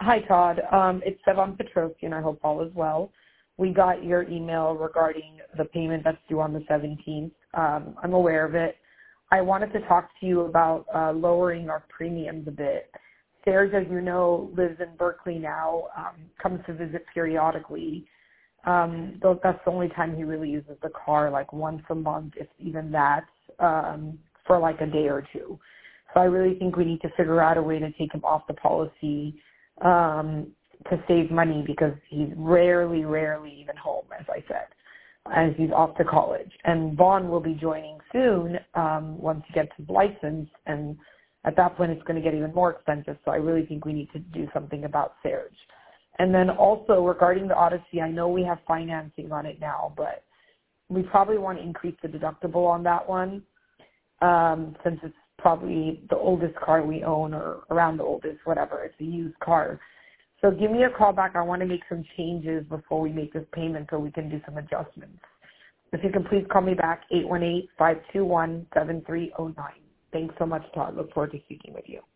Hi, Todd. It's Sevan Petrosian. I hope all is well. We got your email regarding the payment that's due on the 17th. I'm aware of it. I wanted to talk to you about lowering our premiums a bit. Serge, as you know, lives in Berkeley now, comes to visit periodically. Though that's the only time he really uses the car, like once a month, if even that, for like a day or two. So I really think we need to figure out a way to take him off the policy to save money, because he's rarely even home, as I said, as he's off to college. And Vaughn will be joining soon once he gets his license, and at that point it's going to get even more expensive. So I really think we need to do something about Serge. And then also regarding the Odyssey, I know we have financing on it now, but we probably want to increase the deductible on that one since it's probably the oldest car we own, or around the oldest, whatever. It's a used car. So give me a call back. I want to make some changes before we make this payment so we can do some adjustments. If you can please call me back, 818-521-7309. Thanks so much, Todd. Look forward to speaking with you.